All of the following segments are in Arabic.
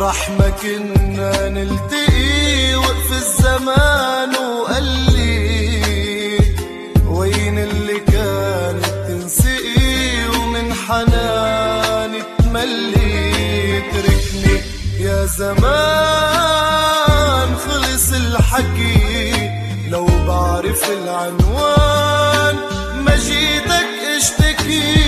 مطرح ما كنا نلتقي وقف الزمان وقال لي وين اللي كانت تنسقي ومن حنان تملي. تركني يا زمان خلص الحكي، لو بعرف العنوان ما جيتك اشتكي.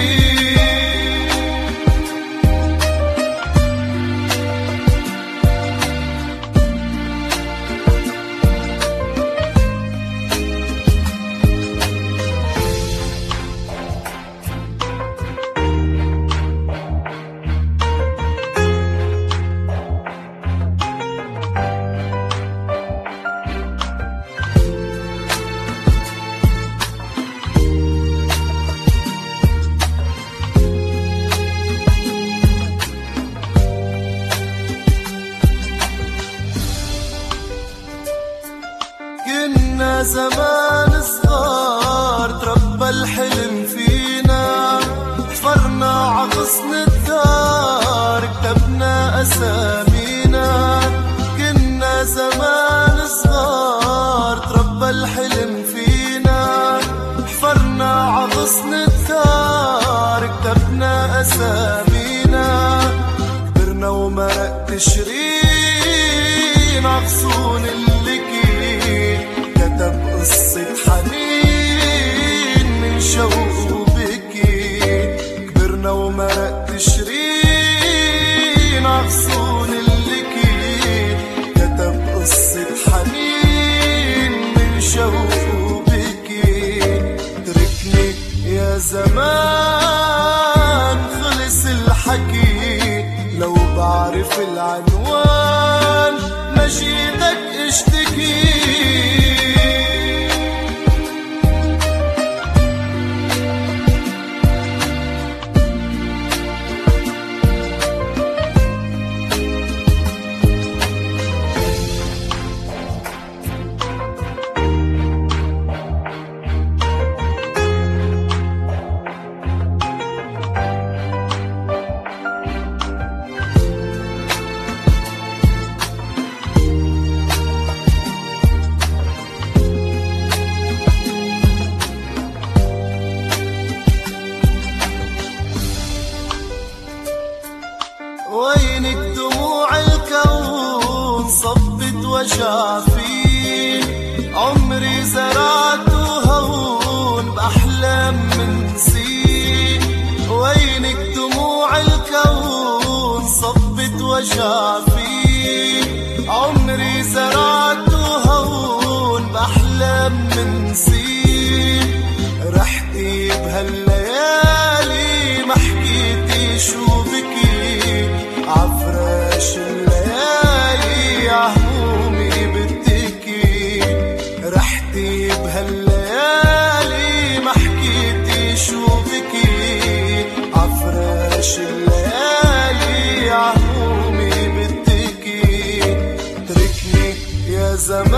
كنا زمان صغار تربى الحلم فينا، حفرنا عغصن الدار كتبنا أسامينا. كنا زمان صغار تربى الحلم فينا، حفرنا عغصن الدار كتبنا أسامينا. كبرنا ومرق تشرين عغصون كتب قصة حنين من شوق وبكي. كبرنا ومرق تشرين عغصون اللكي، كتب قصة حنين من شوق وبكي. تركني يا زمان خلص الحكي، لو بعرف العنوان ما جيتك اشتكي. وينك دموع الكون صبت وجع فيه، عمري زرعته هون بأحلام منسيه. وينك دموع الكون صبت وجع فيه، عمري زرعته هون بأحلام منسيه. رحتي بهالليالي ما حكيتي شو بكي، عفراش الليالي عهمومي بتكي. رحتي بهالليالي ما حكيتي شو بكي، عفراش الليالي عهمومي بتكي. تركني يا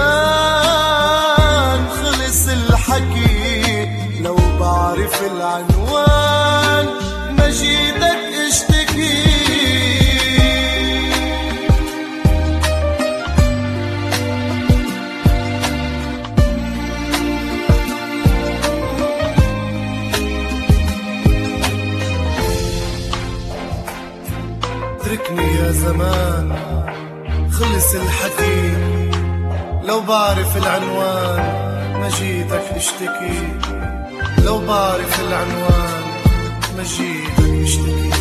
زمان خلص الحكي، لو بعرف العنوان ما جيتك اشتكي. تركني يا زمان خلص الحكي، لو بعرف العنوان ما جيتك اشتكي. لو بعرف العنوان ما جيتك اشتكي.